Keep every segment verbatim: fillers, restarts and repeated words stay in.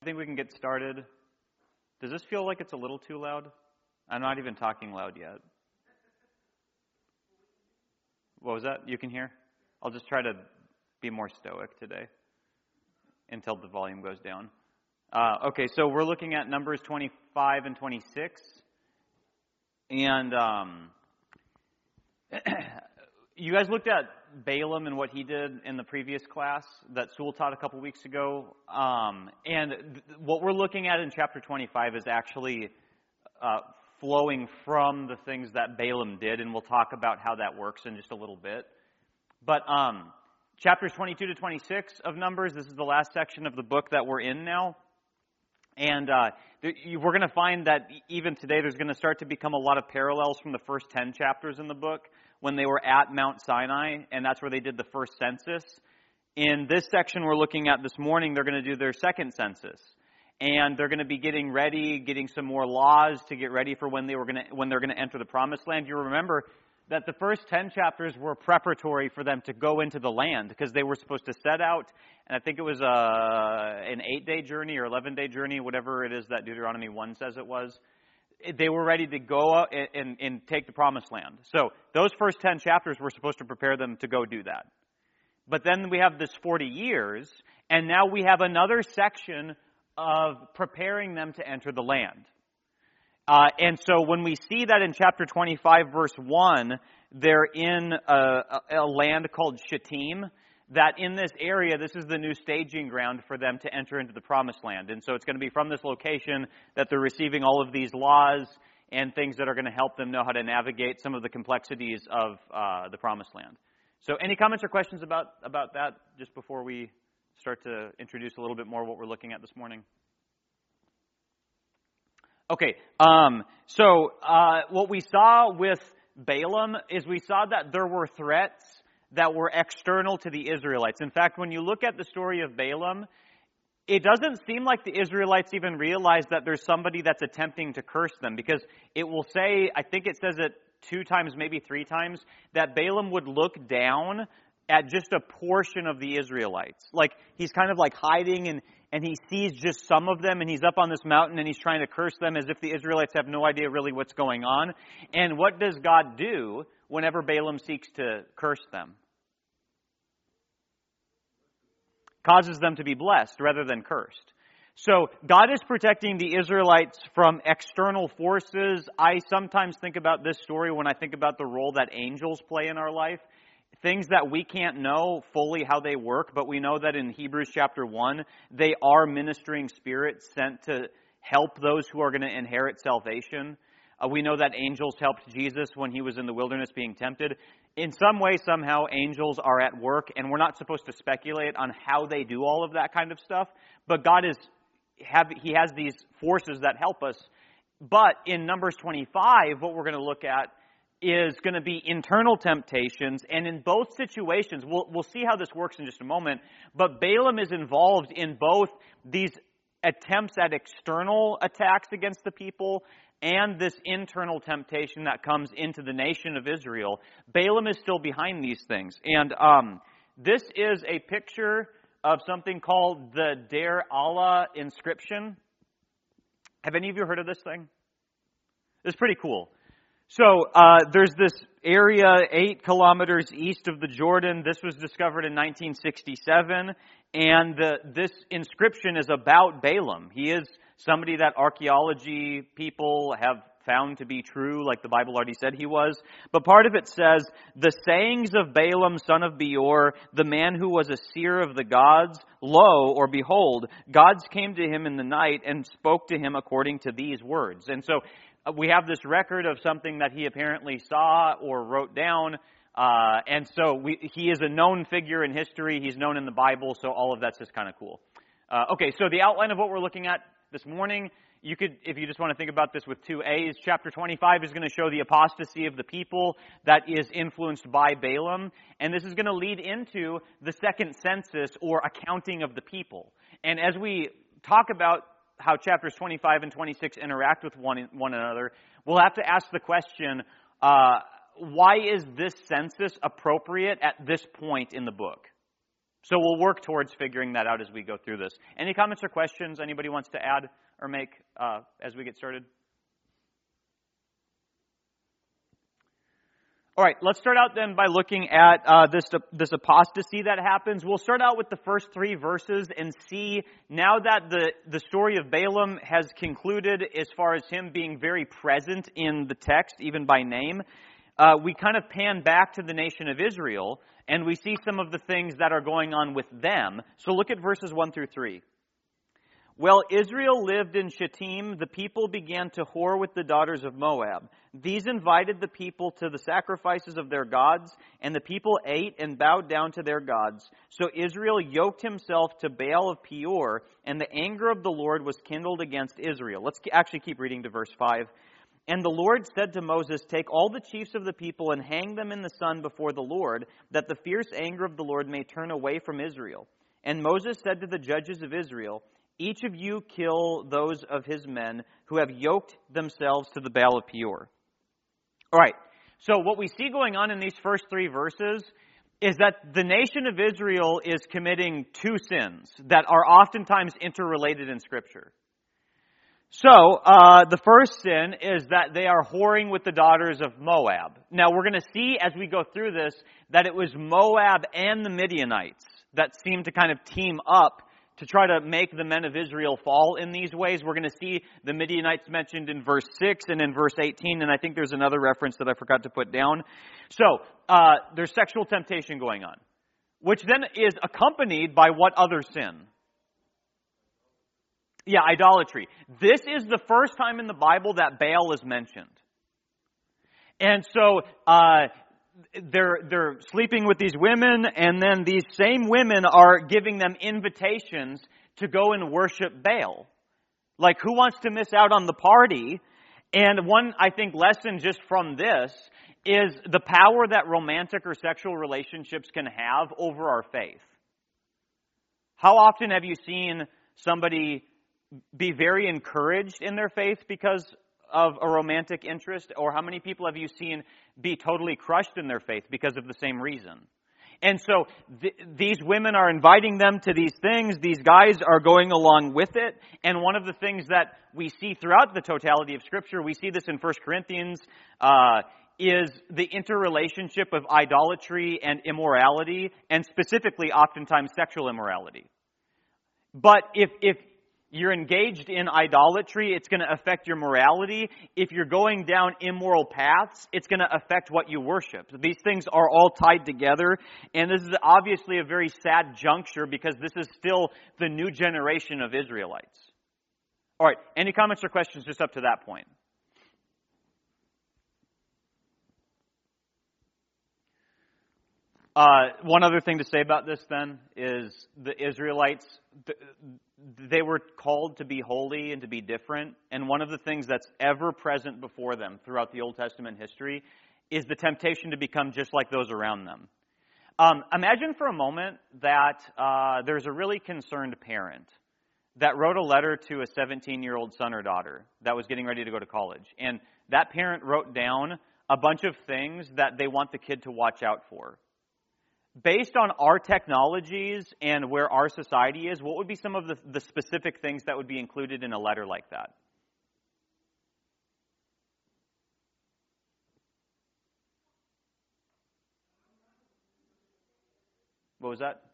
think we can get started. Does this feel like it's a little too loud? I'm not even talking loud yet. What was that? You can hear? I'll just try to be more stoic today until the volume goes down. Uh, okay, so we're looking at Numbers twenty-five and twenty-six. And um, you guys looked at Balaam and what he did in the previous class that Sewell taught a couple weeks ago. Um, and th- what we're looking at in chapter twenty-five is actually uh, flowing from the things that Balaam did, and we'll talk about how that works in just a little bit. But um, chapters twenty-two to twenty-six of Numbers, this is the last section of the book that we're in now. And uh, we're going to find that even today there's going to start to become a lot of parallels from the first ten chapters in the book when they were at Mount Sinai, and that's where they did the first census. In this section we're looking at this morning, they're going to do their second census. And they're going to be getting ready, getting some more laws to get ready for when they were going to when they're going to enter the promised land. You remember that the first ten chapters were preparatory for them to go into the land because they were supposed to set out, and I think it was a, an eight-day journey or eleven-day journey, whatever it is that Deuteronomy one says it was. They were ready to go out and, and, and take the promised land. So those first ten chapters were supposed to prepare them to go do that. But then we have this forty years, and now we have another section of preparing them to enter the land. Uh, and so when we see that in chapter twenty-five, verse one, they're in a, a, a land called Shittim, that in this area, this is the new staging ground for them to enter into the promised land. And so it's going to be from this location that they're receiving all of these laws and things that are going to help them know how to navigate some of the complexities of uh, the promised land. So any comments or questions about, about that just before we start to introduce a little bit more what we're looking at this morning? Okay, um, so uh, what we saw with Balaam is we saw that there were threats that were external to the Israelites. In fact, when you look at the story of Balaam, it doesn't seem like the Israelites even realize that there's somebody that's attempting to curse them, because it will say, I think it says it two times, maybe three times, that Balaam would look down at just a portion of the Israelites. Like, he's kind of like hiding and And he sees just some of them, and he's up on this mountain, and he's trying to curse them as if the Israelites have no idea really what's going on. And what does God do whenever Balaam seeks to curse them? Causes them to be blessed rather than cursed. So God is protecting the Israelites from external forces. I sometimes think about this story when I think about the role that angels play in our life. Things that we can't know fully how they work, but we know that in Hebrews chapter one, they are ministering spirits sent to help those who are going to inherit salvation. Uh, we know that angels helped Jesus when he was in the wilderness being tempted. In some way, somehow, angels are at work, and we're not supposed to speculate on how they do all of that kind of stuff, but God is have He has these forces that help us. But in Numbers twenty-five, what we're going to look at is going to be internal temptations, and in both situations, we'll, we'll see how this works in just a moment, but Balaam is involved in both these attempts at external attacks against the people and this internal temptation that comes into the nation of Israel. Balaam is still behind these things, and um, this is a picture of something called the Deir Allah inscription. Have any of you heard of this thing? It's pretty cool. So uh, there's this area eight kilometers east of the Jordan. This was discovered in nineteen sixty-seven, and the, this inscription is about Balaam. He is somebody that archaeology people have found to be true, like the Bible already said he was. But part of it says, "The sayings of Balaam, son of Beor, the man who was a seer of the gods, lo, or behold, gods came to him in the night and spoke to him according to these words." And so we have this record of something that he apparently saw or wrote down, uh, and so we, he is a known figure in history. He's known in the Bible, so all of that's just kind of cool. Uh, okay, so the outline of what we're looking at this morning, you could, if you just want to think about this with two A's, chapter twenty-five is going to show the apostasy of the people that is influenced by Balaam, and this is going to lead into the second census or accounting of the people. And as we talk about how chapters twenty-five and twenty-six interact with one, one another, we'll have to ask the question, uh, why is this census appropriate at this point in the book? So we'll work towards figuring that out as we go through this. Any comments or questions anybody wants to add or make uh, as we get started? All right, let's start out then by looking at uh, this this apostasy that happens. We'll start out with the first three verses and see, now that the, the story of Balaam has concluded as far as him being very present in the text, even by name, uh, we kind of pan back to the nation of Israel, and we see some of the things that are going on with them. So look at verses one through three. While Israel lived in Shittim, the people began to whore with the daughters of Moab. These invited the people to the sacrifices of their gods, and the people ate and bowed down to their gods. So Israel yoked himself to Baal of Peor, and the anger of the Lord was kindled against Israel. Let's actually keep reading to verse five. And the Lord said to Moses, take all the chiefs of the people and hang them in the sun before the Lord, that the fierce anger of the Lord may turn away from Israel. And Moses said to the judges of Israel, each of you kill those of his men who have yoked themselves to the Baal of Peor. All right, so what we see going on in these first three verses is that the nation of Israel is committing two sins that are oftentimes interrelated in Scripture. So, uh, the first sin is that they are whoring with the daughters of Moab. Now, we're going to see as we go through this that it was Moab and the Midianites that seem to kind of team up to try to make the men of Israel fall in these ways. We're going to see the Midianites mentioned in verse six and in verse eighteen, and I think there's another reference that I forgot to put down. So, uh, there's sexual temptation going on, which then is accompanied by what other sin? Yeah, idolatry. This is the first time in the Bible that Baal is mentioned. And so, uh, They're they're sleeping with these women, and then these same women are giving them invitations to go and worship Baal. Like, who wants to miss out on the party? And one, I think, lesson just from this is the power that romantic or sexual relationships can have over our faith. How often have you seen somebody be very encouraged in their faith because of a romantic interest? Or how many people have you seen be totally crushed in their faith because of the same reason? And so th- these women are inviting them to these things. These guys are going along with it. And one of the things that we see throughout the totality of Scripture, we see this in First Corinthians, uh, is the interrelationship of idolatry and immorality, and specifically oftentimes sexual immorality. But if if you're engaged in idolatry, it's going to affect your morality. If you're going down immoral paths, it's going to affect what you worship. These things are all tied together, and this is obviously a very sad juncture because this is still the new generation of Israelites. All right, any comments or questions just up to that point? Uh, one other thing to say about this then is the Israelites, they were called to be holy and to be different. And one of the things that's ever present before them throughout the Old Testament history is the temptation to become just like those around them. Um, imagine for a moment that uh, there's a really concerned parent that wrote a letter to a seventeen-year-old son or daughter that was getting ready to go to college. And that parent wrote down a bunch of things that they want the kid to watch out for. Based on our technologies and where our society is, what would be some of the, the specific things that would be included in a letter like that? What was that?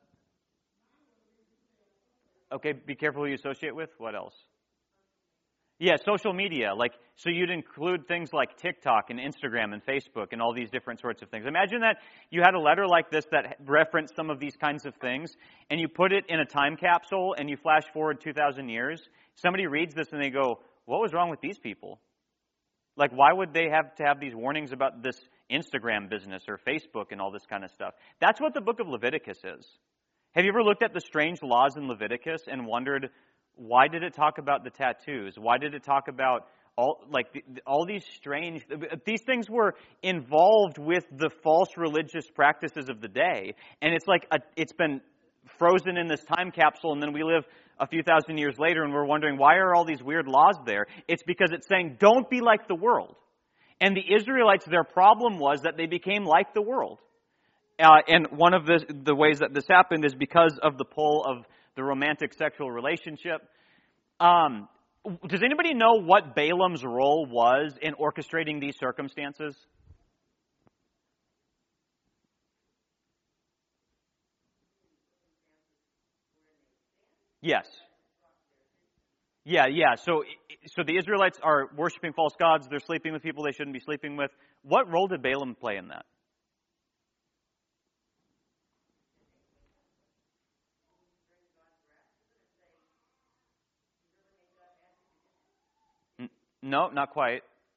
Okay, be careful who you associate with. What else? Yeah, social media. Like, so you'd include things like TikTok and Instagram and Facebook and all these different sorts of things. Imagine that you had a letter like this that referenced some of these kinds of things, and you put it in a time capsule and you flash forward two thousand years. Somebody reads this and they go, what was wrong with these people? Like, why would they have to have these warnings about this Instagram business or Facebook and all this kind of stuff? That's what the book of Leviticus is. Have you ever looked at the strange laws in Leviticus and wondered, why did it talk about the tattoos? Why did it talk about all like the, all these strange... These things were involved with the false religious practices of the day. And it's like a, it's been frozen in this time capsule, and then we live a few thousand years later and we're wondering, why are all these weird laws there? It's because it's saying, don't be like the world. And the Israelites, their problem was that they became like the world. Uh, and one of the, the ways that this happened is because of the pull of the romantic sexual relationship. Um, does anybody know what Balaam's role was in orchestrating these circumstances? Yes. Yeah, yeah. So, so the Israelites are worshiping false gods. They're sleeping with people they shouldn't be sleeping with. What role did Balaam play in that? N- No, not quite.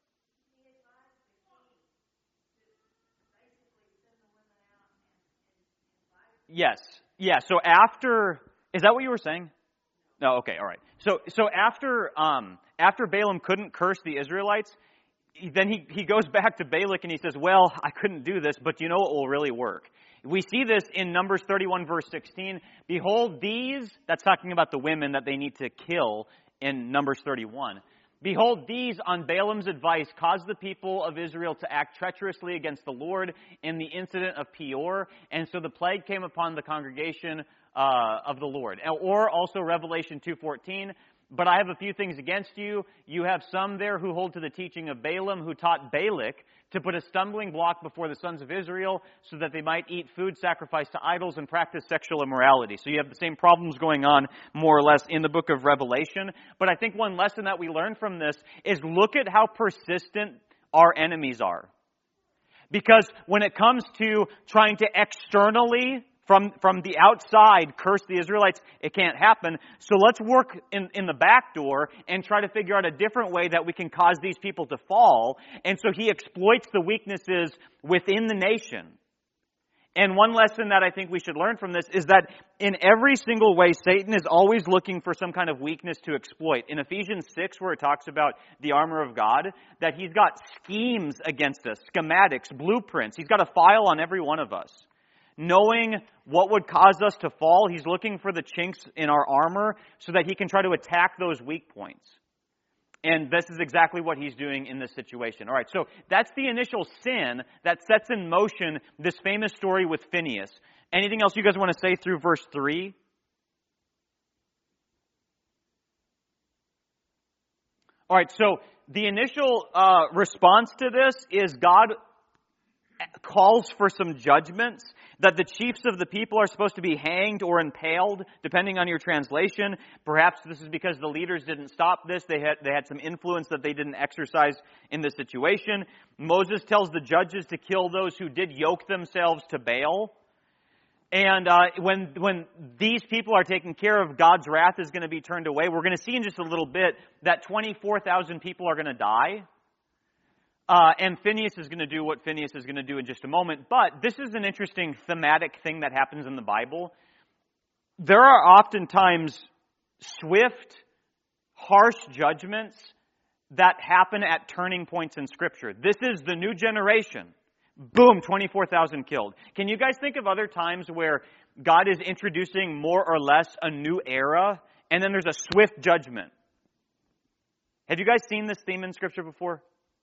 Yes. Yeah. So after, is that what you were saying? No. Okay. All right. So, so after, um, after Balaam couldn't curse the Israelites, then he, he goes back to Balak and he says, well, I couldn't do this, but you know what will really work? We see this in Numbers thirty-one, verse sixteen. Behold, these, that's talking about the women that they need to kill in Numbers thirty-one. Behold, these, on Balaam's advice, caused the people of Israel to act treacherously against the Lord in the incident of Peor, and so the plague came upon the congregation uh, of the Lord. Or also Revelation two fourteen. But I have a few things against you. You have some there who hold to the teaching of Balaam, who taught Balak to put a stumbling block before the sons of Israel so that they might eat food sacrificed to idols and practice sexual immorality. So you have the same problems going on more or less in the book of Revelation. But I think one lesson that we learn from this is look at how persistent our enemies are. Because when it comes to trying to externally From from the outside, curse the Israelites, it can't happen. So let's work in, in the back door and try to figure out a different way that we can cause these people to fall. And so he exploits the weaknesses within the nation. And one lesson that I think we should learn from this is that in every single way, Satan is always looking for some kind of weakness to exploit. In Ephesians six, where it talks about the armor of God, that he's got schemes against us, schematics, blueprints. He's got a file on every one of us. Knowing what would cause us to fall, he's looking for the chinks in our armor so that he can try to attack those weak points. And this is exactly what he's doing in this situation. All right, so that's the initial sin that sets in motion this famous story with Phinehas. Anything else you guys want to say through verse three? All right, so the initial uh, response to this is God calls for some judgments, that the chiefs of the people are supposed to be hanged or impaled, depending on your translation. Perhaps this is because the leaders didn't stop this. They had, they had some influence that they didn't exercise in this situation. Moses tells the judges to kill those who did yoke themselves to Baal. And uh, when when these people are taken care of, God's wrath is going to be turned away. We're going to see in just a little bit that twenty-four thousand people are going to die. Uh, and Phinehas is going to do what Phinehas is going to do in just a moment. But this is an interesting thematic thing that happens in the Bible. There are oftentimes swift, harsh judgments that happen at turning points in Scripture. This is the new generation. Boom, twenty-four thousand killed. Can you guys think of other times where God is introducing more or less a new era, and then there's a swift judgment? Have you guys seen this theme in Scripture before?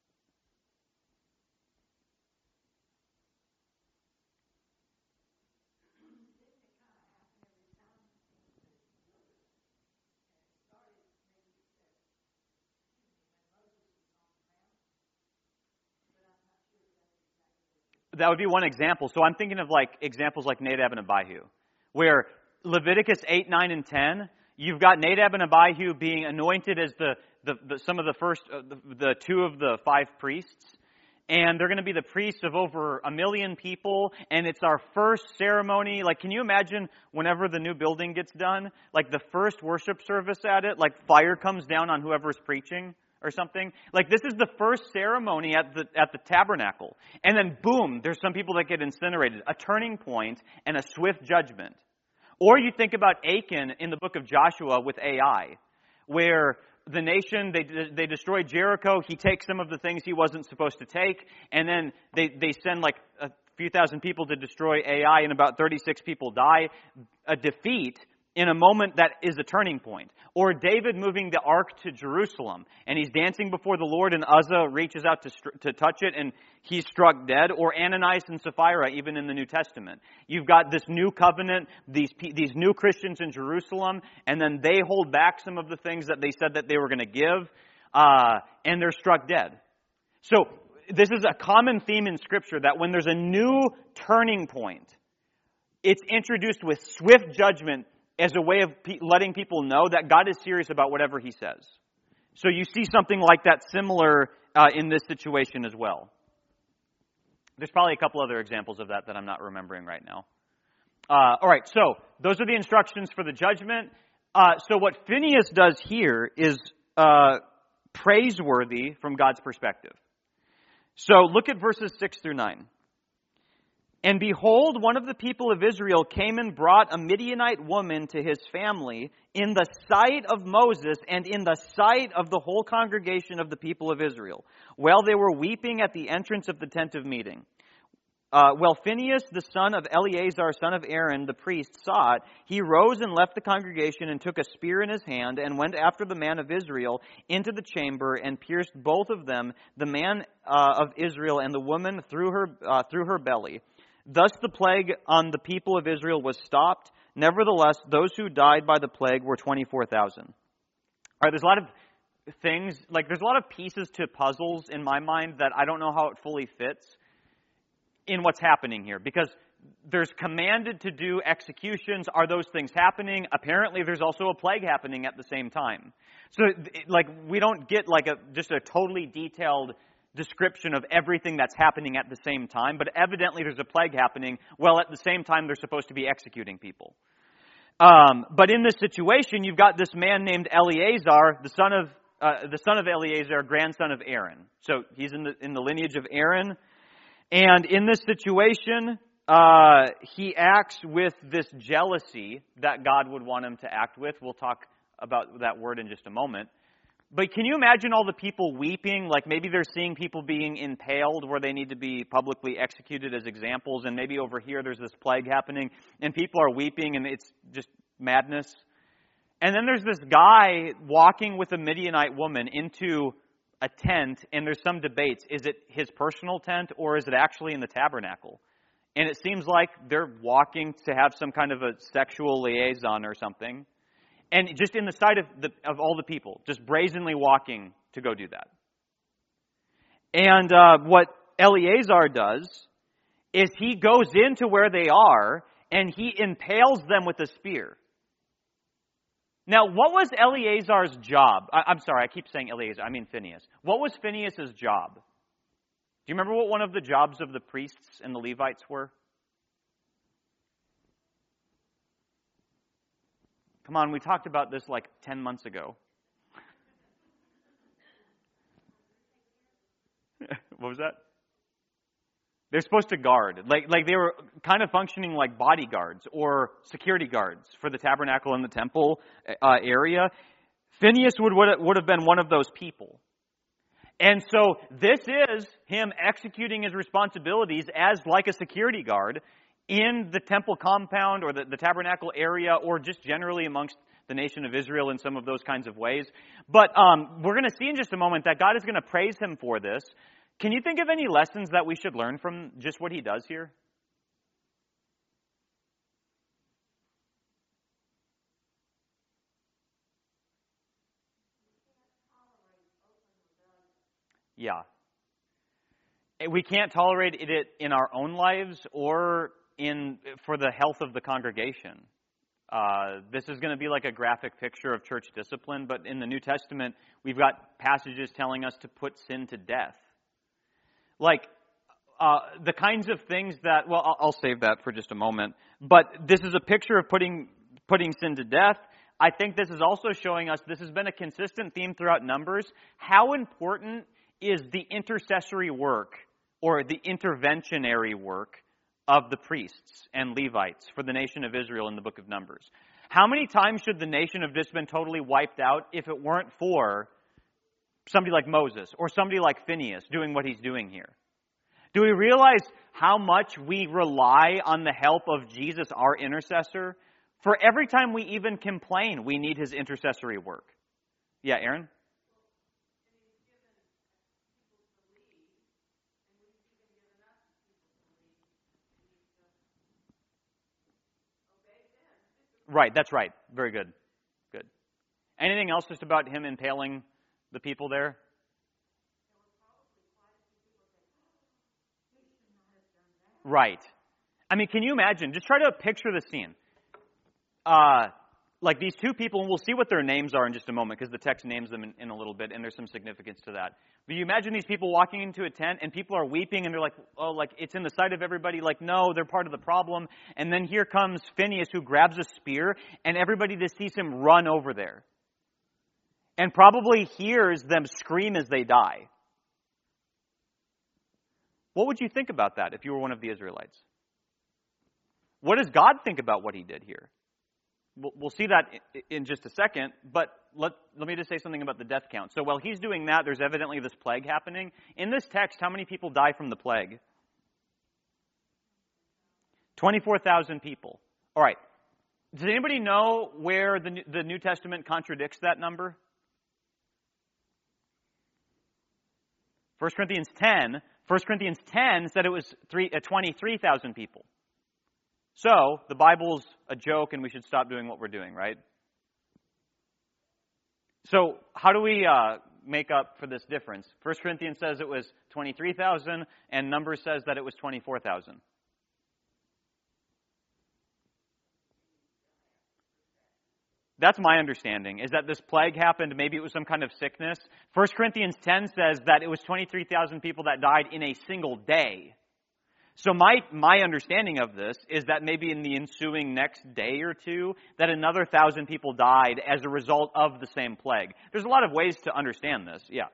That would be one example. So I'm thinking of like examples like Nadab and Abihu, where Leviticus eight, nine, and ten, you've got Nadab and Abihu being anointed as the, the, the some of the first, uh, the, the two of the five priests. And they're going to be the priests of over a million people. And it's our first ceremony. Like, can you imagine whenever the new building gets done? Like the first worship service at it, like fire comes down on whoever's preaching or something. Like this is the first ceremony at the at the tabernacle. And then boom, there's some people that get incinerated. A turning point and a swift judgment. Or you think about Achan in the book of Joshua with Ai, where the nation, they they destroy Jericho. He takes some of the things he wasn't supposed to take. And then they, they send like a few thousand people to destroy Ai, and about thirty-six people die. A defeat. in a moment that is a turning point. Or David moving the ark to Jerusalem, and he's dancing before the Lord, and Uzzah reaches out to, to touch it, and he's struck dead. Or Ananias and Sapphira, even in the New Testament. You've got this new covenant, these, these new Christians in Jerusalem, and then they hold back some of the things that they said that they were going to give, uh, and they're struck dead. So this is a common theme in Scripture, that when there's a new turning point, it's introduced with swift judgment as a way of pe- letting people know that God is serious about whatever He says. So you see something like that similar uh, in this situation as well. There's probably a couple other examples of that that I'm not remembering right now. Uh, all right, so those are the instructions for the judgment. Uh, so what Phinehas does here is uh, praiseworthy from God's perspective. So look at verses six through nine. And behold, one of the people of Israel came and brought a Midianite woman to his family in the sight of Moses and in the sight of the whole congregation of the people of Israel, while they were weeping at the entrance of the tent of meeting. Uh, well, Phinehas, the son of Eleazar, son of Aaron, the priest, saw it. He rose and left the congregation and took a spear in his hand and went after the man of Israel into the chamber and pierced both of them, the man uh, of Israel and the woman, through her uh, through her belly. Thus the plague on the people of Israel was stopped. Nevertheless, those who died by the plague were twenty-four thousand. All right, there's a lot of things, like there's a lot of pieces to puzzles in my mind that I don't know how it fully fits in what's happening here. Because there's commanded to do executions. Are those things happening? Apparently there's also a plague happening at the same time. So, like, we don't get like a just a totally detailed description of everything that's happening at the same time, but evidently there's a plague happening, while at the same time they're supposed to be executing people. Um, but in this situation, you've got this man named Eleazar, the son of uh, the son of Eleazar, grandson of Aaron. So he's in the in the lineage of Aaron, and in this situation, uh, he acts with this jealousy that God would want him to act with. We'll talk about that word in just a moment. But can you imagine all the people weeping? Like maybe they're seeing people being impaled where they need to be publicly executed as examples. And maybe over here there's this plague happening and people are weeping and it's just madness. And then there's this guy walking with a Midianite woman into a tent, and there's some debates. Is it his personal tent or is it actually in the tabernacle? And it seems like they're walking to have some kind of a sexual liaison or something. And just in the sight of the, of all the people, just brazenly walking to go do that. And uh, what Eleazar does is he goes into where they are and he impales them with a spear. Now, what was Eleazar's job? I, I'm sorry, I keep saying Eleazar. I mean Phinehas. What was Phinehas' job? Do you remember what one of the jobs of the priests and the Levites were? Come on, we talked about this like ten months ago. What was that? They're supposed to guard. Like, like they were kind of functioning like bodyguards or security guards for the tabernacle and the temple uh, area. Phinehas would, would, would have been one of those people. And so this is him executing his responsibilities as like a security guard in the temple compound or the, the tabernacle area, or just generally amongst the nation of Israel in some of those kinds of ways. But um, we're going to see in just a moment that God is going to praise him for this. Can you think of any lessons that we should learn from just what he does here? Yeah. We can't tolerate it in our own lives or in for the health of the congregation. Uh, this is going to be like a graphic picture of church discipline, but in the New Testament, we've got passages telling us to put sin to death. Like, uh, the kinds of things that, well, I'll, I'll save that for just a moment, but this is a picture of putting putting sin to death. I think this is also showing us, this has been a consistent theme throughout Numbers, how important is the intercessory work or the interventionary work of the priests and Levites for the nation of Israel in the book of Numbers. How many times should the nation have just been totally wiped out if it weren't for somebody like Moses or somebody like Phinehas doing what he's doing here? Do we realize how much we rely on the help of Jesus, our intercessor, For every time we even complain, we need his intercessory work. Yeah, Aaron? Right, that's right. Very good. Good. Anything else just about him impaling the people there? Right. I mean, can you imagine? Just try to picture the scene. Uh, like these two people, and we'll see what their names are in just a moment, because the text names them in, in a little bit, and there's some significance to that. But you imagine these people walking into a tent, and people are weeping, and they're like, oh, like, it's in the sight of everybody, like, no, they're part of the problem. And then here comes Phineas, who grabs a spear, and everybody just sees him run over there. And probably hears them scream as they die. What would you think about that if you were one of the Israelites? What does God think about what he did here? We'll see that in just a second, but let, let me just say something about the death count. So while he's doing that, there's evidently this plague happening. In this text, how many people die from the plague? twenty-four thousand people. All right. Does anybody know where the, the New Testament contradicts that number? First Corinthians ten. First Corinthians ten said it was three, uh, twenty-three thousand people. So, the Bible's a joke and we should stop doing what we're doing, right? So, how do we uh, make up for this difference? First Corinthians says it was twenty-three thousand, and Numbers says that it was twenty-four thousand. That's my understanding, is that this plague happened, maybe it was some kind of sickness. First Corinthians ten says that it was twenty-three thousand people that died in a single day. So my my understanding of this is that maybe in the ensuing next day or two, that another thousand people died as a result of the same plague. There's a lot of ways to understand this, yeah.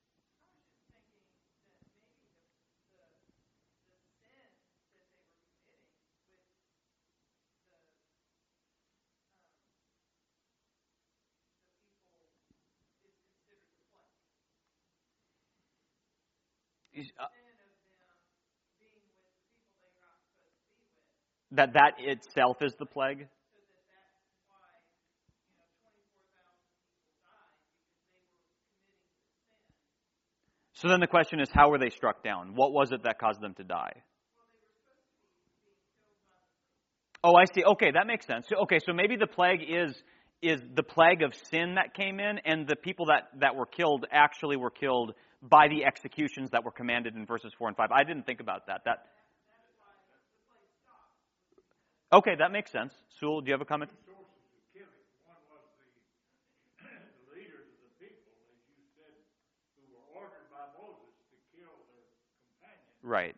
Uh, That that itself is the plague? So then the question is, how were they struck down? What was it that caused them to die? Oh, I see. Okay, that makes sense. So, okay, so maybe the plague is is the plague of sin that came in, and the people that, that were killed actually were killed by the executions that were commanded in verses four and five. I didn't think about that. That Okay, that makes sense. Sewell, do you have a comment? Right.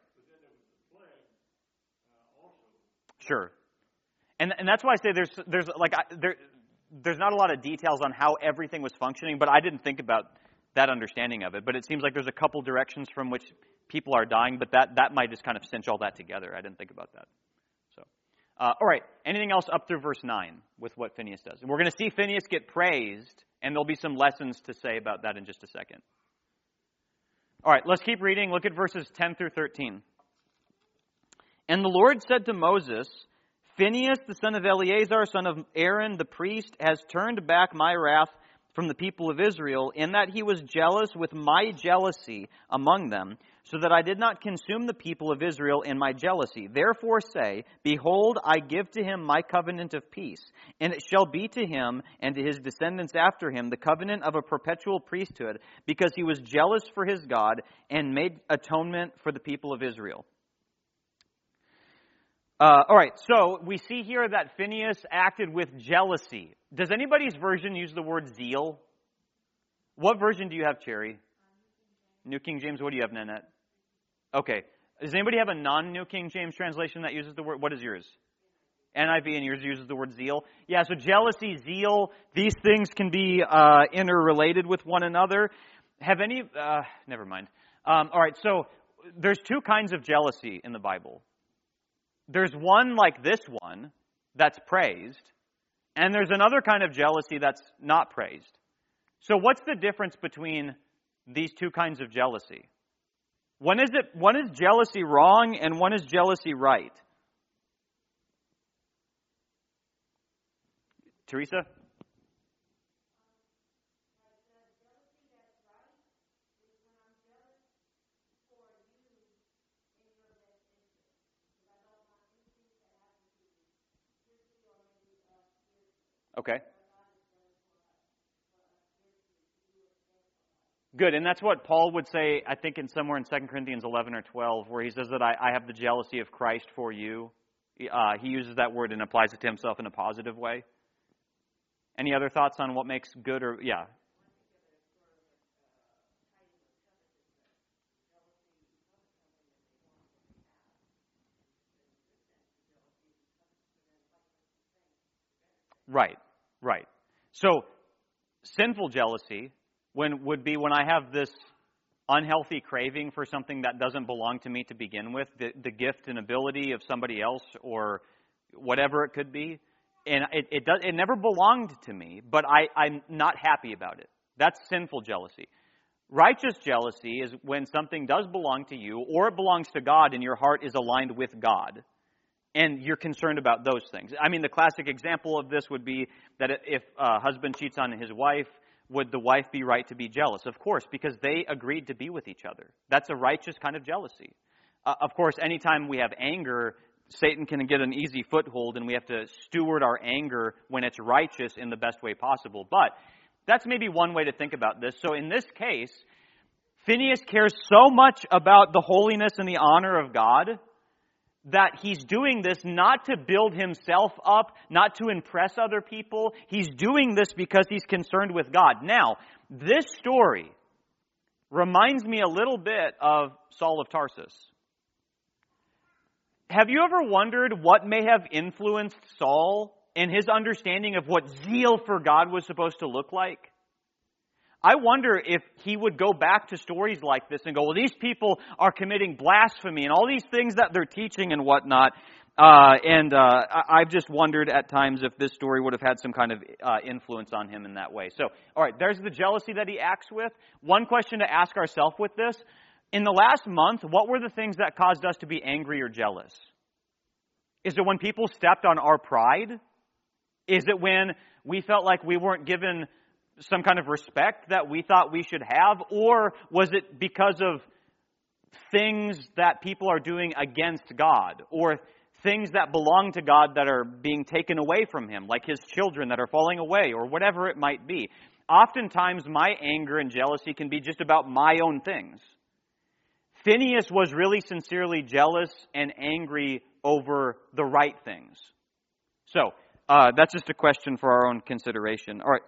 Sure. And and that's why I say there's there's like I, there there's not a lot of details on how everything was functioning, but I didn't think about that understanding of it. But it seems like there's a couple directions from which people are dying, but that that might just kind of cinch all that together. I didn't think about that. So, uh, all right. Anything else up through verse nine with what Phineas does? And we're going to see Phineas get praised, and there'll be some lessons to say about that in just a second. All right, let's keep reading. Look at verses ten through thirteen. And the Lord said to Moses, Phineas, the son of Eleazar, son of Aaron, the priest, has turned back my wrath from the people of Israel, in that he was jealous with my jealousy among them, so that I did not consume the people of Israel in my jealousy. Therefore say, Behold, I give to him my covenant of peace, and it shall be to him and to his descendants after him the covenant of a perpetual priesthood, because he was jealous for his God and made atonement for the people of Israel. Uh, all right, so we see here that Phineas acted with jealousy. Does anybody's version use the word zeal? What version do you have, Cherry? New King James. What do you have, Nanette? Okay. Does anybody have a non-New King James translation that uses the word? What is yours? N I V, and yours uses the word zeal. Yeah, so jealousy, zeal, these things can be uh, interrelated with one another. Have any... Uh, never mind. Um, all right, so there's two kinds of jealousy in the Bible. There's one like this one that's praised, and there's another kind of jealousy that's not praised. So what's the difference between these two kinds of jealousy? One is it one is jealousy wrong and one is jealousy right? Teresa? Okay. Good, and that's what Paul would say, I think, in somewhere in Second Corinthians eleven or twelve, where he says that I, I have the jealousy of Christ for you. Uh, he uses that word and applies it to himself in a positive way. Any other thoughts on what makes good or, yeah? Right, right. So, sinful jealousy when would be when I have this unhealthy craving for something that doesn't belong to me to begin with, the, the gift and ability of somebody else or whatever it could be, and it it, does, it never belonged to me, but I, I'm not happy about it. That's sinful jealousy. Righteous jealousy is when something does belong to you or it belongs to God and your heart is aligned with God. And you're concerned about those things. I mean, the classic example of this would be that if a husband cheats on his wife, would the wife be right to be jealous? Of course, because they agreed to be with each other. That's a righteous kind of jealousy. Uh, of course, anytime we have anger, Satan can get an easy foothold, and we have to steward our anger when it's righteous in the best way possible. But that's maybe one way to think about this. So in this case, Phinehas cares so much about the holiness and the honor of God that he's doing this not to build himself up, not to impress other people. He's doing this because he's concerned with God. Now, this story reminds me a little bit of Saul of Tarsus. Have you ever wondered what may have influenced Saul in his understanding of what zeal for God was supposed to look like? I wonder if he would go back to stories like this and go, well, these people are committing blasphemy and all these things that they're teaching and whatnot. Uh, and uh, I've just wondered at times if this story would have had some kind of uh, influence on him in that way. So, all right, there's the jealousy that he acts with. One question to ask ourselves with this. In the last month, what were the things that caused us to be angry or jealous? Is it when people stepped on our pride? Is it when we felt like we weren't given some kind of respect that we thought we should have? Or was it because of things that people are doing against God? Or things that belong to God that are being taken away from Him, like His children that are falling away, or whatever it might be? Oftentimes, my anger and jealousy can be just about my own things. Phinehas was really sincerely jealous and angry over the right things. So, uh, that's just a question for our own consideration. All right.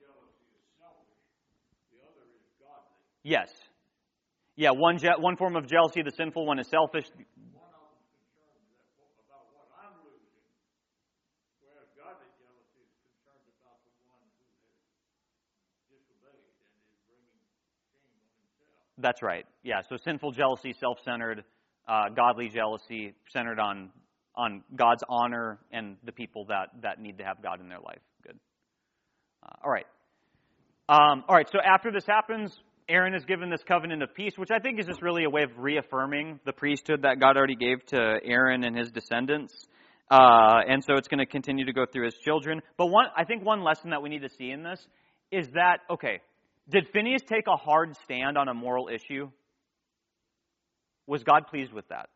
Yes. Yeah, one je- one form of jealousy, the sinful one, is selfish. One of them is concerned about what I'm losing, whereas godly jealousy is concerned about the one who has disobeyed and is bringing shame on himself. That's right. Yeah, so sinful jealousy, self-centered. Uh, godly jealousy, centered on on God's honor and the people that, that need to have God in their life. Good. Uh, all right. Um, all right, so after this happens, Aaron is given this covenant of peace, which I think is just really a way of reaffirming the priesthood that God already gave to Aaron and his descendants. Uh, and so it's going to continue to go through his children. But one, I think one lesson that we need to see in this is that, okay, did Phinehas take a hard stand on a moral issue? Was God pleased with that?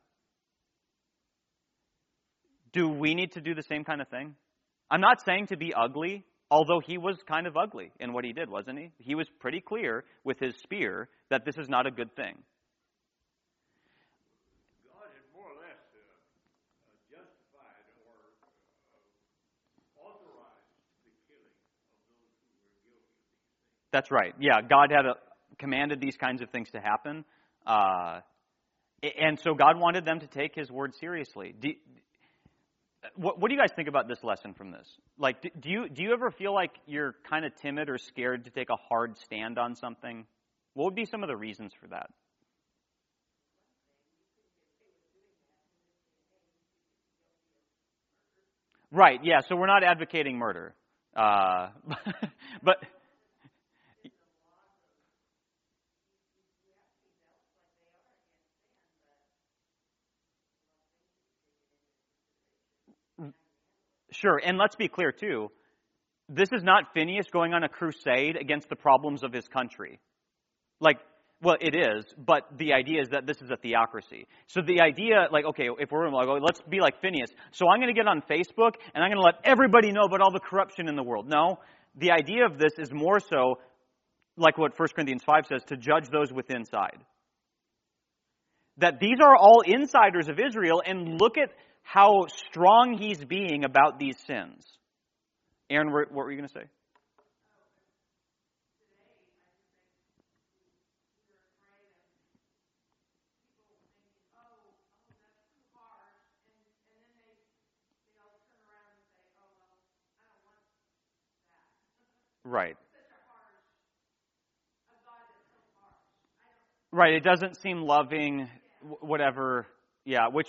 Do we need to do the same kind of thing? I'm not saying to be ugly, although he was kind of ugly in what he did, wasn't he? He was pretty clear with his spear that this is not a good thing. God had more or less uh, uh, justified or uh, authorized the killing of those who were guilty of these things. That's right. Yeah, God had a, commanded these kinds of things to happen. Uh, and so God wanted them to take His word seriously. Do, What, what do you guys think about this lesson from this? Like, do, do you do you ever feel like you're kind of timid or scared to take a hard stand on something? What would be some of the reasons for that? Right, yeah, so we're not advocating murder. Uh, but... Sure, and let's be clear, too. This is not Phinehas going on a crusade against the problems of his country. Like, well, it is, but the idea is that this is a theocracy. So the idea, like, okay, if we're like, oh, let's be like Phinehas. So I'm going to get on Facebook and I'm going to let everybody know about all the corruption in the world. No, the idea of this is more so, like what First Corinthians five says, to judge those with inside. That these are all insiders of Israel, and look at how strong he's being about these sins. Aaron, what were you going to say? Right. Right, it doesn't seem loving, whatever, yeah, which...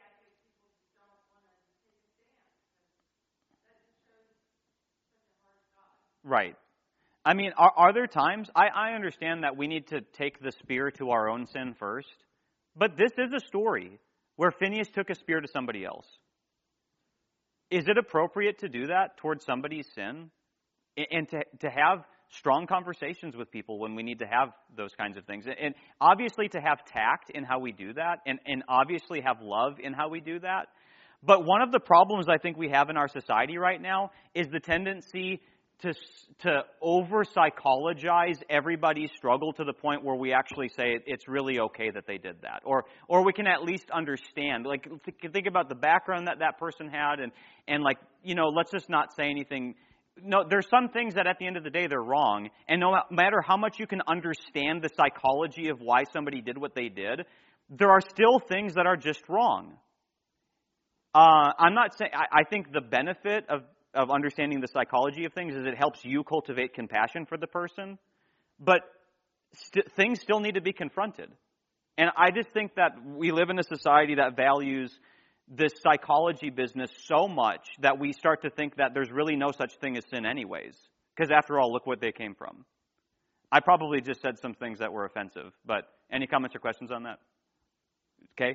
Right. I mean, are, are there times, I, I understand that we need to take the spear to our own sin first, but this is a story where Phinehas took a spear to somebody else. Is it appropriate to do that towards somebody's sin? And to, to have strong conversations with people when we need to have those kinds of things. And obviously to have tact in how we do that, and, and obviously have love in how we do that. But one of the problems I think we have in our society right now is the tendency to to over-psychologize everybody's struggle to the point where we actually say it's really okay that they did that. Or or we can at least understand. Like, think about the background that that person had, and, and like, you know, let's just not say anything. No, there's some things that at the end of the day they're wrong, and no matter how much you can understand the psychology of why somebody did what they did, there are still things that are just wrong. Uh, I'm not saying, I, I think the benefit of, of understanding the psychology of things is it helps you cultivate compassion for the person, but st- things still need to be confronted. And I just think that we live in a society that values this psychology business so much that we start to think that there's really no such thing as sin anyways. Because after all, look what they came from. I probably just said some things that were offensive, but any comments or questions on that? Okay?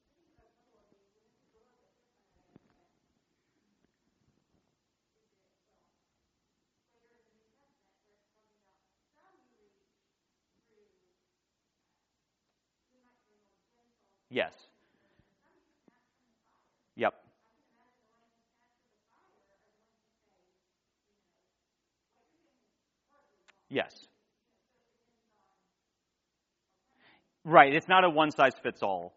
Yes. Yep. Yes. Right. It's not a one-size-fits-all.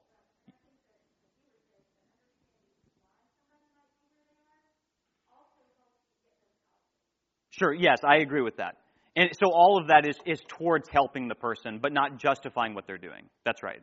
Sure. Yes, I agree with that. And so all of that is, is towards helping the person, but not justifying what they're doing. That's right.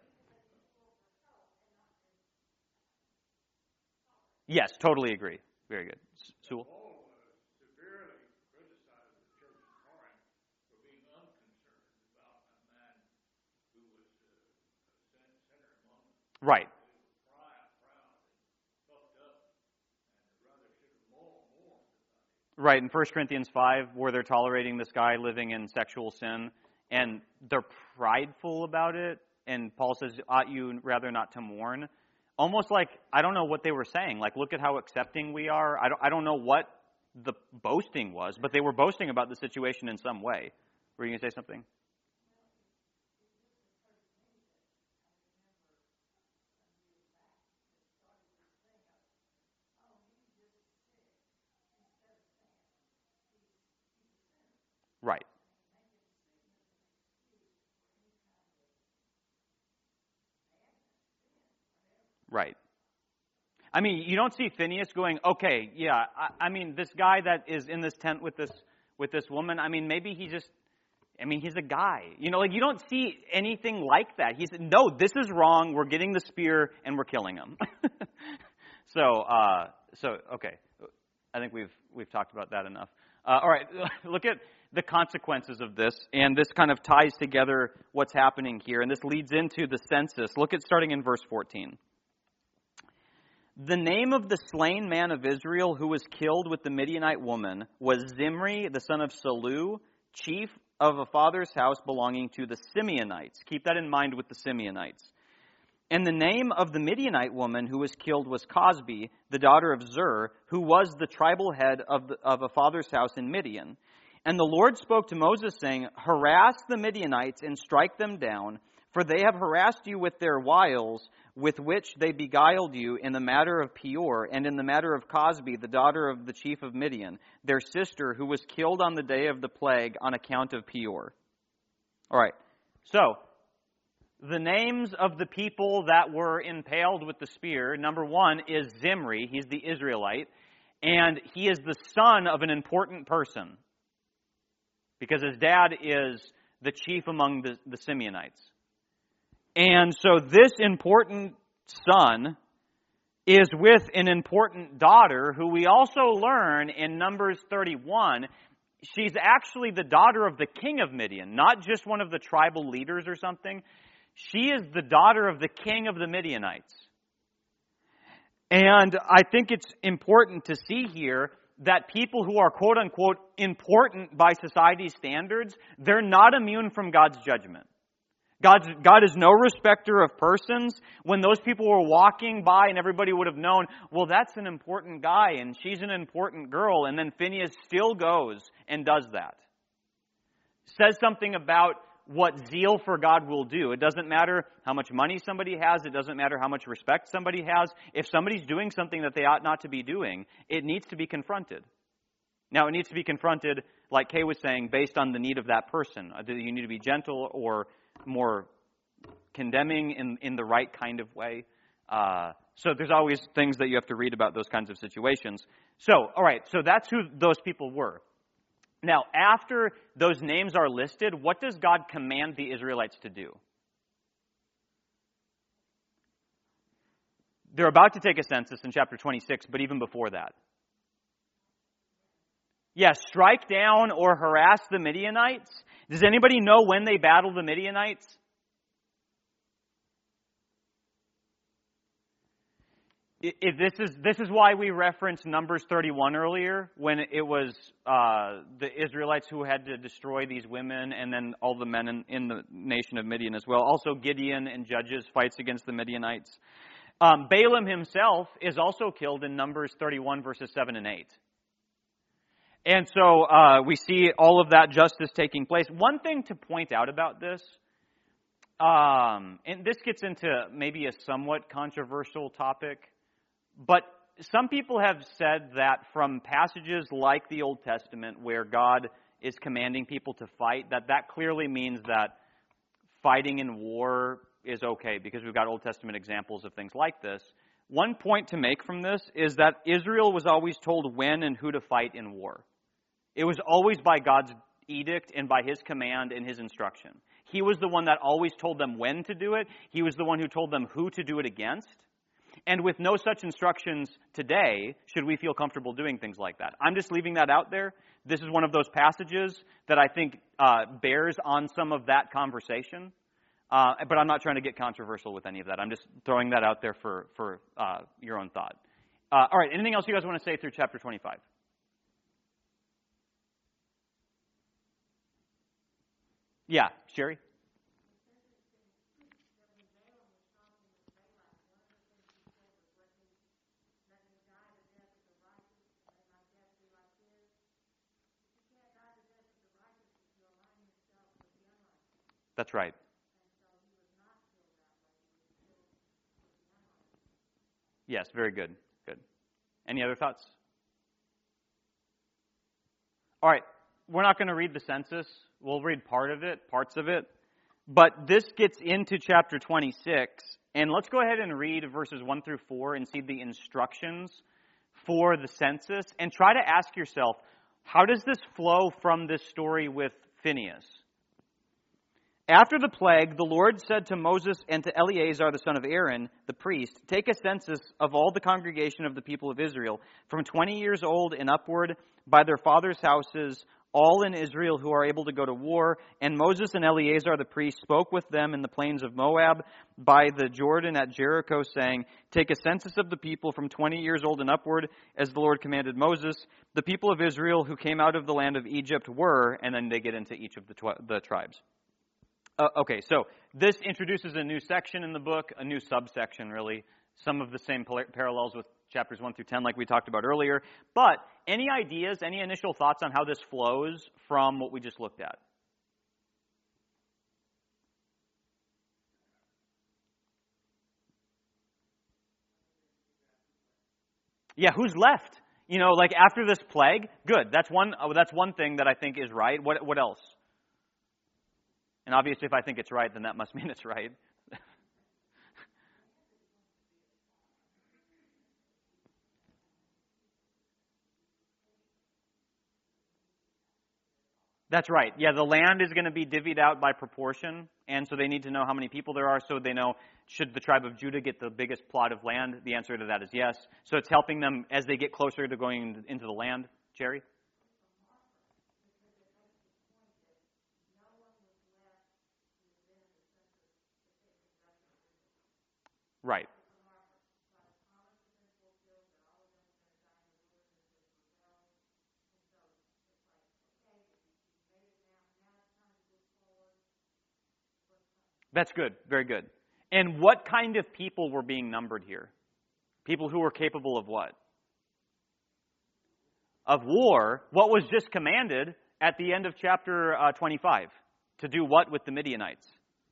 Yes, totally agree. Very good. Sewell? Paul uh, severely criticized the church of Corinth for being unconcerned about a man who was uh, a sinner among them. Right. They were proud, proud, and puffed up, and rather should have more, more about it. Right. In First Corinthians five, where they're tolerating this guy living in sexual sin, and they're prideful about it, and Paul says, ought you rather not to mourn? Almost like, I don't know what they were saying. Like, look at how accepting we are. I don't, I don't know what the boasting was, but they were boasting about the situation in some way. Were you going to say something? Right. Right. I mean, you don't see Phinehas going, okay, yeah, I, I mean, this guy that is in this tent with this with this woman, I mean, maybe he just, I mean, he's a guy. You know, like, you don't see anything like that. He said, no, this is wrong. We're getting the spear and we're killing him. so, uh, so, okay. I think we've we've talked about that enough. Uh, all right, look at the consequences of this, and this kind of ties together what's happening here, and this leads into the census. Look at starting in verse fourteen. The name of the slain man of Israel who was killed with the Midianite woman was Zimri, the son of Salu, chief of a father's house belonging to the Simeonites. Keep that in mind with the Simeonites. And the name of the Midianite woman who was killed was Cosbi, the daughter of Zur, who was the tribal head of, the, of a father's house in Midian. And the Lord spoke to Moses, saying, Harass the Midianites and strike them down, for they have harassed you with their wiles, with which they beguiled you in the matter of Peor, and in the matter of Cosbi, the daughter of the chief of Midian, their sister, who was killed on the day of the plague on account of Peor. All right, so the names of the people that were impaled with the spear, number one is Zimri. He's the Israelite, and he is the son of an important person, because his dad is the chief among the, the Simeonites. And so this important son is with an important daughter who we also learn in Numbers thirty-one. She's actually the daughter of the king of Midian, not just one of the tribal leaders or something. She is the daughter of the king of the Midianites. And I think it's important to see here that people who are quote-unquote important by society's standards, they're not immune from God's judgment. God's, God is no respecter of persons. When those people were walking by and everybody would have known, well, that's an important guy and she's an important girl, and then Phinehas still goes and does that. Says something about what zeal for God will do. It doesn't matter how much money somebody has. It doesn't matter how much respect somebody has. If somebody's doing something that they ought not to be doing, it needs to be confronted. Now, it needs to be confronted, like Kay was saying, based on the need of that person. You need to be gentle or more condemning in, in the right kind of way. Uh, so there's always things that you have to read about those kinds of situations. So, all right, so that's who those people were. Now, after those names are listed, what does God command the Israelites to do? They're about to take a census in chapter twenty-six, but even before that. Yes, yeah, strike down or harass the Midianites. Does anybody know when they battled the Midianites? If this is this is why we referenced Numbers thirty-one earlier, when it was uh, the Israelites who had to destroy these women, and then all the men in, in the nation of Midian as well. Also, Gideon and Judges fights against the Midianites. Um, Balaam himself is also killed in Numbers thirty-one, verses seven and eight. And so uh, we see all of that justice taking place. One thing to point out about this, um, and this gets into maybe a somewhat controversial topic, but some people have said that from passages like the Old Testament where God is commanding people to fight, that that clearly means that fighting in war is okay because we've got Old Testament examples of things like this. One point to make from this is that Israel was always told when and who to fight in war. It was always by God's edict and by His command and His instruction. He was the one that always told them when to do it. He was the one who told them who to do it against. And with no such instructions today, should we feel comfortable doing things like that? I'm just leaving that out there. This is one of those passages that I think uh, bears on some of that conversation. Uh, but I'm not trying to get controversial with any of that. I'm just throwing that out there for, for uh, your own thought. Uh, all right, anything else you guys want to say through chapter twenty-five? Yeah, Sherry? That's right. Yes, very good. Good. Any other thoughts? All right, we're not going to read the census. We'll read part of it, parts of it. But this gets into chapter twenty-six. And let's go ahead and read verses one through four and see the instructions for the census. And try to ask yourself, how does this flow from this story with Phinehas? After the plague, the Lord said to Moses and to Eleazar, the son of Aaron, the priest, take a census of all the congregation of the people of Israel, from twenty years old and upward, by their fathers' houses, all in Israel who are able to go to war. And Moses and Eleazar the priest spoke with them in the plains of Moab by the Jordan at Jericho, saying, take a census of the people from twenty years old and upward, as the Lord commanded Moses. The people of Israel who came out of the land of Egypt were, and then they get into each of the, tw- the tribes. Uh, okay, so this introduces a new section in the book, a new subsection, really. Some of the same par- parallels with chapters one through ten, like we talked about earlier. But any ideas, any initial thoughts on how this flows from what we just looked at? Yeah, who's left? You know, like after this plague, good. That's one. Oh, that's one thing that I think is right. What? What else? And obviously, if I think it's right, then that must mean it's right. That's right. Yeah, the land is going to be divvied out by proportion, and so they need to know how many people there are so they know, should the tribe of Judah get the biggest plot of land? The answer to that is yes. So it's helping them as they get closer to going into the land. Jerry? Right. That's good. Very good. And what kind of people were being numbered here? People who were capable of what? Of war. What was just commanded at the end of chapter uh, twenty-five? To do what with the Midianites?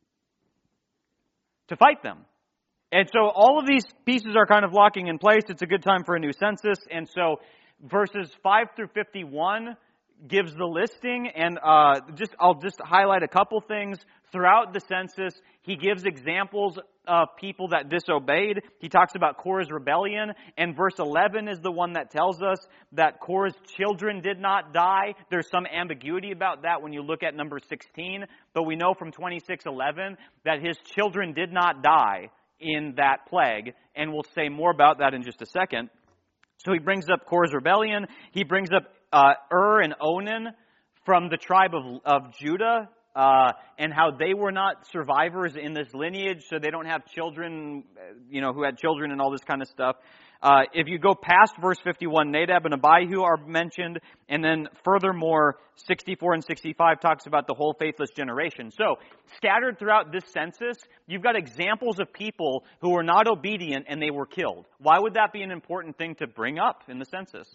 To fight them. And so all of these pieces are kind of locking in place. It's a good time for a new census. And so verses five through fifty-one gives the listing, and uh, just I'll just highlight a couple things. Throughout the census, he gives examples of people that disobeyed. He talks about Korah's rebellion, and verse eleven is the one that tells us that Korah's children did not die. There's some ambiguity about that when you look at number sixteen, but we know from twenty-six eleven that his children did not die in that plague, and we'll say more about that in just a second. So he brings up Korah's rebellion. He brings up uh, Ur and Onan from the tribe of, of Judah, uh, and how they were not survivors in this lineage, so they don't have children, you know, who had children and all this kind of stuff. Uh, if you go past verse fifty-one, Nadab and Abihu are mentioned, and then furthermore, sixty-four and sixty-five talks about the whole faithless generation. So, scattered throughout this census, you've got examples of people who were not obedient and they were killed. Why would that be an important thing to bring up in the census?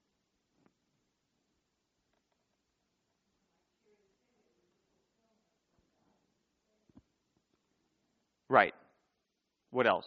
Right. What else?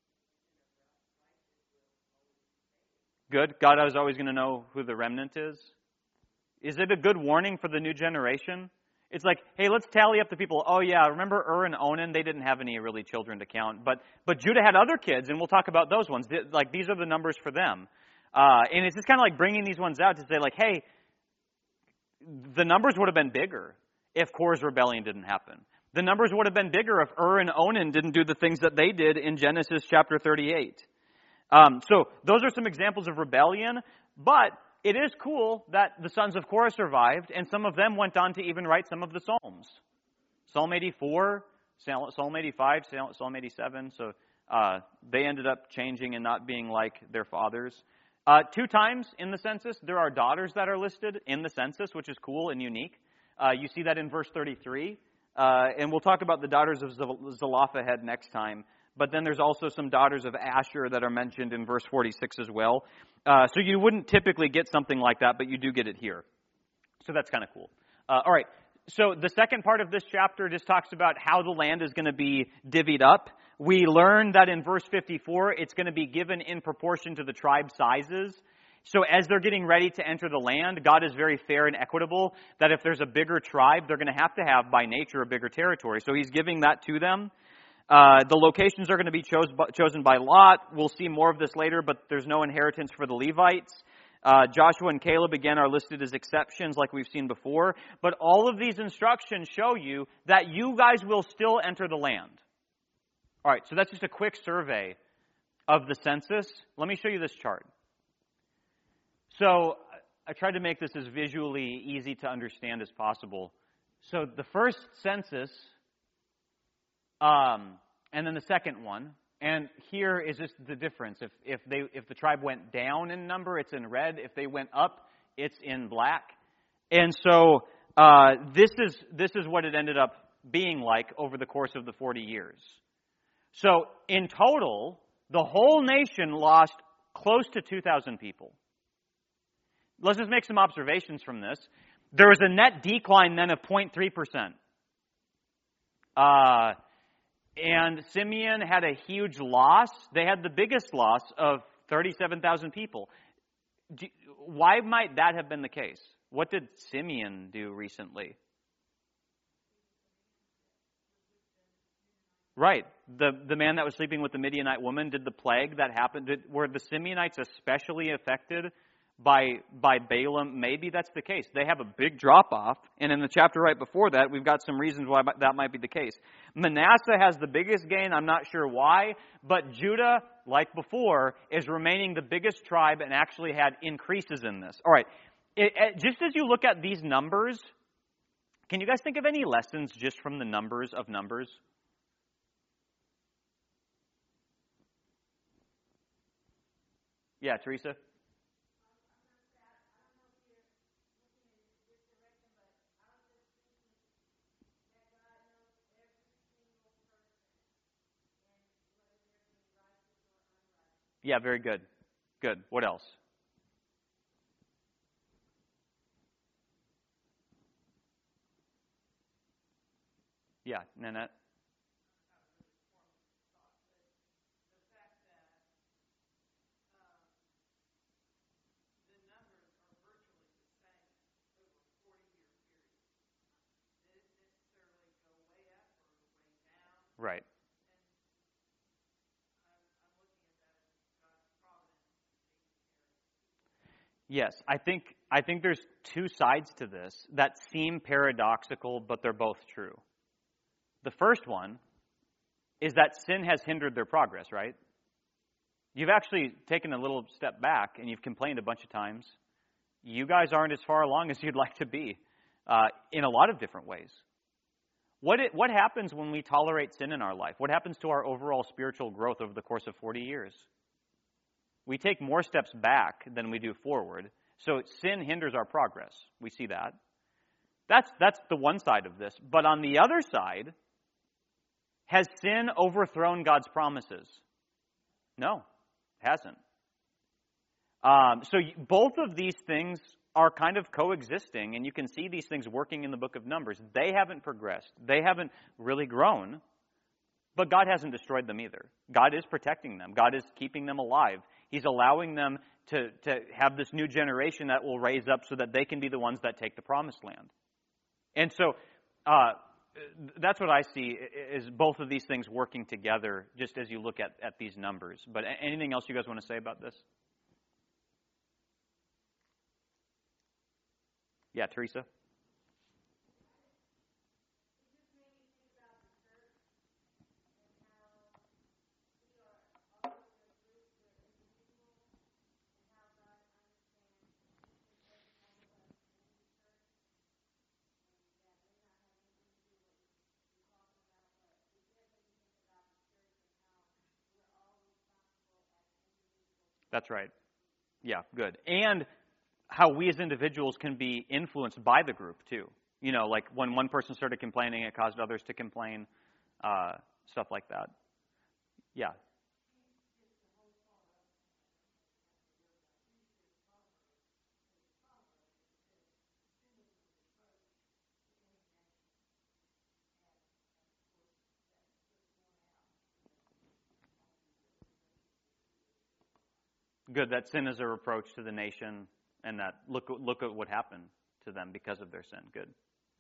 Good. God is always going to know who the remnant is. Is it a good warning for the new generation? It's like, hey, let's tally up the people. Oh yeah, remember Ur and Onan? They didn't have any really children to count, but but Judah had other kids, and we'll talk about those ones. Like these are the numbers for them, uh, and it's just kind of like bringing these ones out to say, like, hey, the numbers would have been bigger if Korah's rebellion didn't happen. The numbers would have been bigger if Ur and Onan didn't do the things that they did in Genesis chapter thirty-eight. Um, so those are some examples of rebellion, but it is cool that the sons of Korah survived, and some of them went on to even write some of the Psalms. Psalm eighty-four, Psalm eighty-five, Psalm eighty-seven, so uh, they ended up changing and not being like their fathers. Uh, two times in the census, there are daughters that are listed in the census, which is cool and unique. Uh, you see that in verse thirty-three, uh, and we'll talk about the daughters of Zelophehad next time. But then there's also some daughters of Asher that are mentioned in verse forty-six as well. Uh, so you wouldn't typically get something like that, but you do get it here. So that's kind of cool. Uh, all right. So the second part of this chapter just talks about how the land is going to be divvied up. We learn that in verse fifty-four, it's going to be given in proportion to the tribe sizes. So as they're getting ready to enter the land, God is very fair and equitable, that if there's a bigger tribe, they're going to have to have, by nature, a bigger territory. So he's giving that to them. Uh, the locations are going to be chose, chosen by lot. We'll see more of this later, but there's no inheritance for the Levites. Uh, Joshua and Caleb, again, are listed as exceptions like we've seen before. But all of these instructions show you that you guys will still enter the land. All right, so that's just a quick survey of the census. Let me show you this chart. So I tried to make this as visually easy to understand as possible. So the first census, um, and then the second one, and here is just the difference. If if they if the tribe went down in number, it's in red. If they went up, it's in black. And so uh, this is this is what it ended up being like over the course of the forty years. So in total, the whole nation lost close to two thousand people. Let's just make some observations from this. There was a net decline then of zero point three percent. Uh, and Simeon had a huge loss. They had the biggest loss of thirty-seven thousand people. Do, why might that have been the case? What did Simeon do recently? Right. The the man that was sleeping with the Midianite woman, did the plague that happened, did, were the Simeonites especially affected by by Balaam? Maybe that's the case. They have a big drop-off, and in the chapter right before that, we've got some reasons why that might be the case. Manasseh has the biggest gain. I'm not sure why, but Judah, like before, is remaining the biggest tribe and actually had increases in this. All right. It, it, just as you look at these numbers, can you guys think of any lessons just from the numbers of numbers? Yeah, Teresa? Yeah, very good. Good. What else? Yeah, Nanette? Right. Yes, I think I think there's two sides to this that seem paradoxical, but they're both true. The first one is that sin has hindered their progress, right? You've actually taken a little step back and you've complained a bunch of times. You guys aren't as far along as you'd like to be uh, in a lot of different ways. What it, what happens when we tolerate sin in our life? What happens to our overall spiritual growth over the course of forty years? We take more steps back than we do forward. So sin hinders our progress. We see that. That's, that's the one side of this. But on the other side, has sin overthrown God's promises? No, it hasn't. Um, so both of these things are kind of coexisting, and you can see these things working in the book of Numbers. They haven't progressed. They haven't really grown, but God hasn't destroyed them either. God is protecting them. God is keeping them alive. He's allowing them to, to have this new generation that will raise up so that they can be the ones that take the promised land. And so uh, that's what I see is both of these things working together just as you look at, at these numbers. But anything else you guys want to say about this? Yeah, Teresa? That's right. Yeah, good. And how we as individuals can be influenced by the group, too. You know, like when one person started complaining, it caused others to complain, uh, stuff like that. Yeah. Good. That sin is a reproach to the nation, and that look look at what happened to them because of their sin. Good.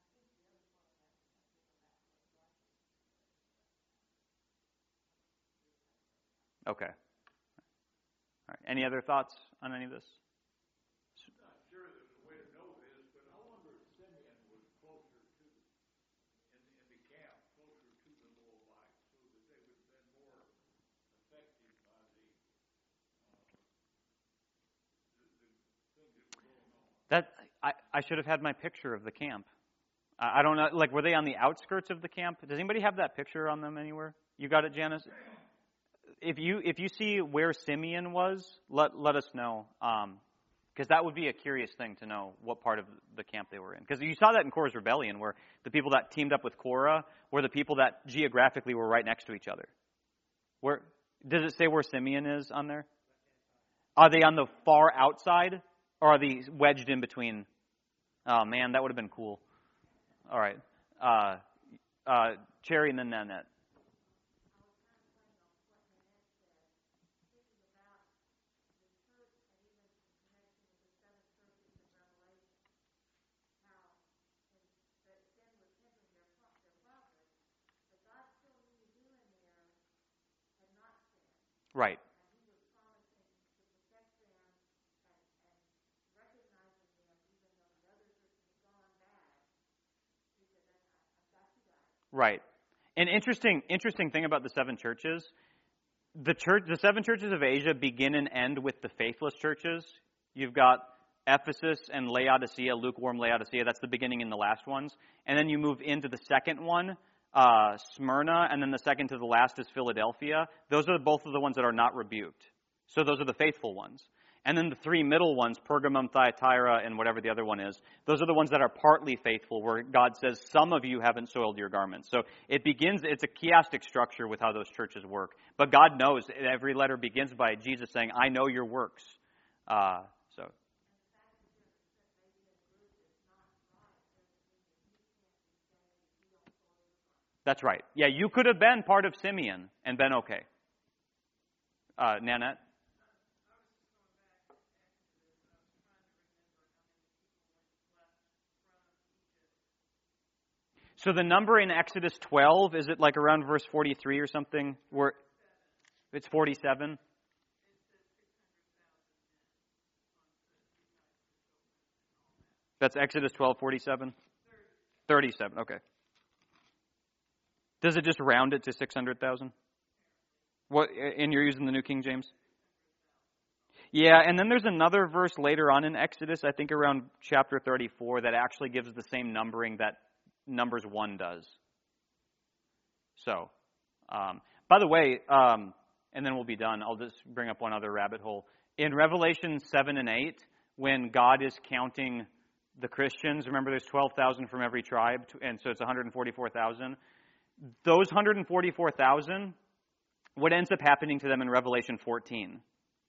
Okay. All right. Any other thoughts on any of this? I'm not sure there's a way to know this, but I wonder if Simeon was closer to, in, in the camp, closer to the Moabites, so that they would have been more affected by the, uh, the, the things that were going on. That I, I should have had my picture of the camp. I, I don't know, like, were they on the outskirts of the camp? Does anybody have that picture on them anywhere? You got it, Janice? If you if you see where Simeon was, let let us know. Um, Because that would be a curious thing to know what part of the camp they were in. Because you saw that in Korah's rebellion, where the people that teamed up with Korah were the people that geographically were right next to each other. Where does it say where Simeon is on there? Are they on the far outside, or are they wedged in between? Oh man, that would have been cool. All right, uh, uh, Cherry and then Nanette. Right. Right. An interesting interesting thing about the seven churches, the church the seven churches of Asia begin and end with the faithless churches. You've got Ephesus and Laodicea, lukewarm Laodicea, that's the beginning and the last ones. And then you move into the second one, uh, Smyrna, and then the second to the last is Philadelphia. Those are both of the ones that are not rebuked. So those are the faithful ones. And then the three middle ones, Pergamum, Thyatira, and whatever the other one is, those are the ones that are partly faithful, where God says, some of you haven't soiled your garments. So it begins, it's a chiastic structure with how those churches work. But God knows, every letter begins by Jesus saying, I know your works. Uh, so. That's right. Yeah, you could have been part of Simeon and been okay. Uh, Nanette? So the number in Exodus twelve, is it like around verse forty-three or something? Where it's forty-seven? That's Exodus twelve, forty-seven? thirty-seven, okay. Does it just round it to six hundred thousand? What, and you're using the New King James? Yeah, and then there's another verse later on in Exodus, I think around chapter thirty-four, that actually gives the same numbering that Numbers one does. So, um, by the way, um, and then we'll be done, I'll just bring up one other rabbit hole. In Revelation seven and eight, when God is counting the Christians, remember there's twelve thousand from every tribe, and so it's one hundred forty-four thousand. Those one hundred forty-four thousand, what ends up happening to them in Revelation fourteen?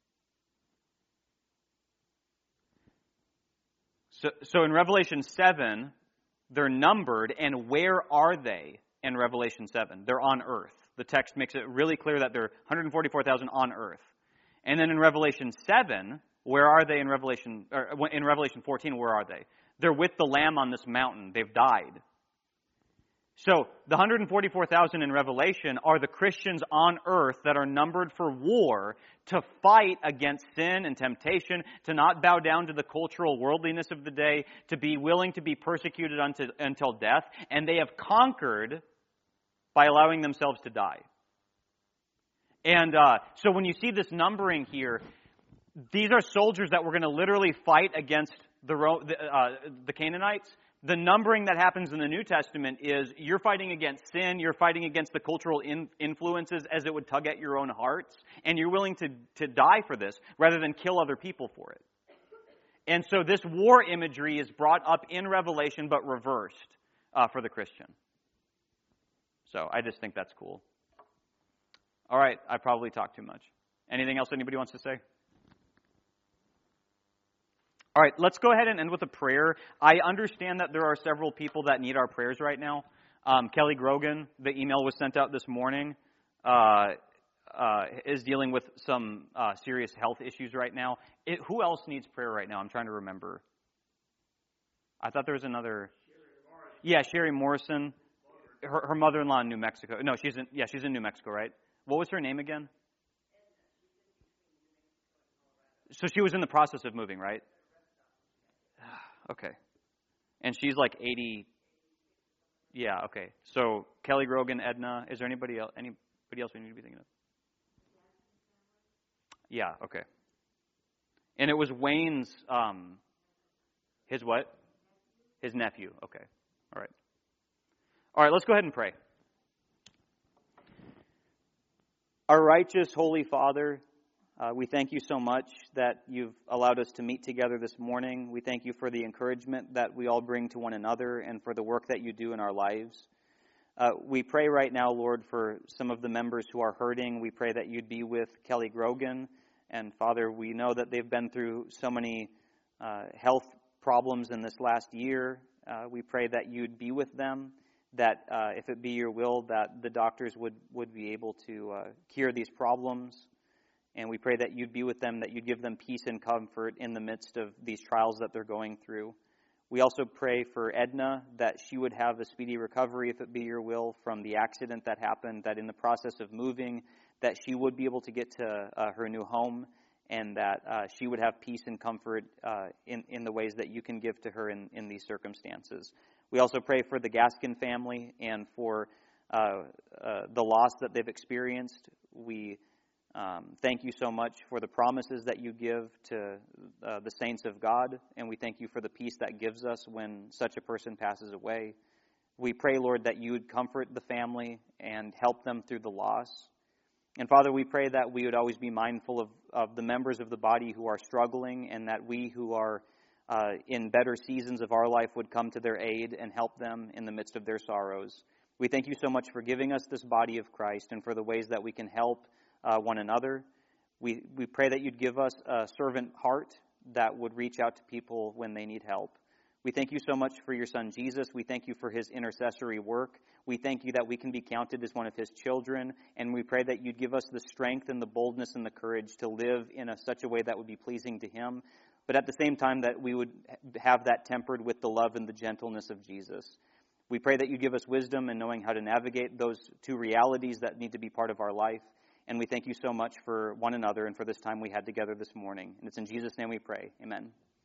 So, so in Revelation seven, they're numbered, and where are they in Revelation seven? They're on earth. The text makes it really clear that they're one hundred forty-four thousand on earth. And then in Revelation seven, where are they in Revelation, or in Revelation fourteen, where are they? They're with the Lamb on this mountain. They've died. So the one hundred forty-four thousand in Revelation are the Christians on earth that are numbered for war, to fight against sin and temptation, to not bow down to the cultural worldliness of the day, to be willing to be persecuted unto, until death, and they have conquered by allowing themselves to die. And uh, so when you see this numbering here, these are soldiers that were going to literally fight against the, uh, the Canaanites. The numbering that happens in the New Testament is you're fighting against sin, you're fighting against the cultural in, influences as it would tug at your own hearts, and you're willing to, to die for this rather than kill other people for it. And so this war imagery is brought up in Revelation but reversed uh, for the Christian. So I just think that's cool. All right, I probably talked too much. Anything else anybody wants to say? All right, let's go ahead and end with a prayer. I understand that there are several people that need our prayers right now. Um, Kelly Grogan, the email was sent out this morning, uh, uh, is dealing with some uh, serious health issues right now. It, who else needs prayer right now? I'm trying to remember. I thought there was another. Yeah, Sherry Morrison. Her, her mother-in-law in New Mexico. No, she's in. Yeah, she's in New Mexico, right? What was her name again? So she was in the process of moving, right? Okay. And she's like eighty. Yeah, okay. So Kelly Grogan, Edna, is there anybody else anybody else we need to be thinking of? Yeah, okay. And it was Wayne's um his what? His nephew. Okay. All right. All right, let's go ahead and pray. Our righteous, holy Father, Uh, we thank you so much that you've allowed us to meet together this morning. We thank you for the encouragement that we all bring to one another and for the work that you do in our lives. Uh, we pray right now, Lord, for some of the members who are hurting. We pray that you'd be with Kelly Grogan. And Father, we know that they've been through so many uh, health problems in this last year. Uh, we pray that you'd be with them, that uh, if it be your will, that the doctors would, would be able to uh, cure these problems. And we pray that you'd be with them, that you'd give them peace and comfort in the midst of these trials that they're going through. We also pray for Edna, that she would have a speedy recovery, if it be your will, from the accident that happened, that in the process of moving, that she would be able to get to uh, her new home, and that uh, she would have peace and comfort uh, in, in the ways that you can give to her in, in these circumstances. We also pray for the Gaskin family and for uh, uh, the loss that they've experienced. We Um, thank you so much for the promises that you give to uh, the saints of God, and we thank you for the peace that gives us when such a person passes away. We pray, Lord, that you would comfort the family and help them through the loss. And Father, we pray that we would always be mindful of, of the members of the body who are struggling, and that we who are uh, in better seasons of our life would come to their aid and help them in the midst of their sorrows. We thank you so much for giving us this body of Christ and for the ways that we can help Uh, one another. We we pray that you'd give us a servant heart that would reach out to people when they need help. We thank you so much for your son Jesus. We thank you for his intercessory work. We thank you that we can be counted as one of his children, and we pray that you'd give us the strength and the boldness and the courage to live in a, such a way that would be pleasing to him, but at the same time that we would have that tempered with the love and the gentleness of Jesus. We pray that you give us wisdom in knowing how to navigate those two realities that need to be part of our life. And we thank you so much for one another and for this time we had together this morning. And it's in Jesus' name we pray. Amen.